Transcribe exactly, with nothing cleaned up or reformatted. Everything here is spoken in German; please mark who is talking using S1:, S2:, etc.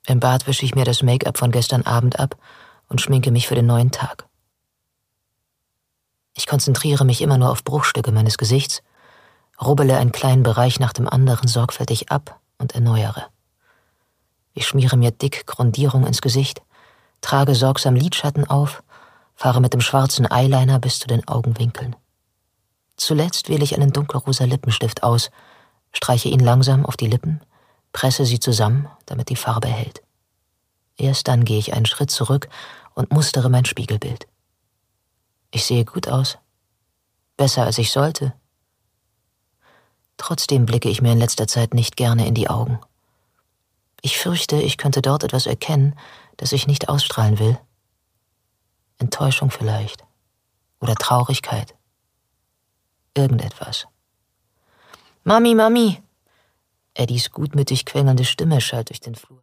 S1: Im Bad wische ich mir das Make-up von gestern Abend ab und schminke mich für den neuen Tag. Ich konzentriere mich immer nur auf Bruchstücke meines Gesichts, rubbele einen kleinen Bereich nach dem anderen sorgfältig ab und erneuere. Ich schmiere mir dick Grundierung ins Gesicht, trage sorgsam Lidschatten auf, fahre mit dem schwarzen Eyeliner bis zu den Augenwinkeln. Zuletzt wähle ich einen dunkelrosa Lippenstift aus, streiche ihn langsam auf die Lippen, presse sie zusammen, damit die Farbe hält. Erst dann gehe ich einen Schritt zurück und mustere mein Spiegelbild. Ich sehe gut aus. Besser als ich sollte. Trotzdem blicke ich mir in letzter Zeit nicht gerne in die Augen. Ich fürchte, ich könnte dort etwas erkennen, das ich nicht ausstrahlen will. Enttäuschung vielleicht. Oder Traurigkeit. Irgendetwas. »Mami, Mami!« Eddies gutmütig quengelnde Stimme schallt durch den Flur.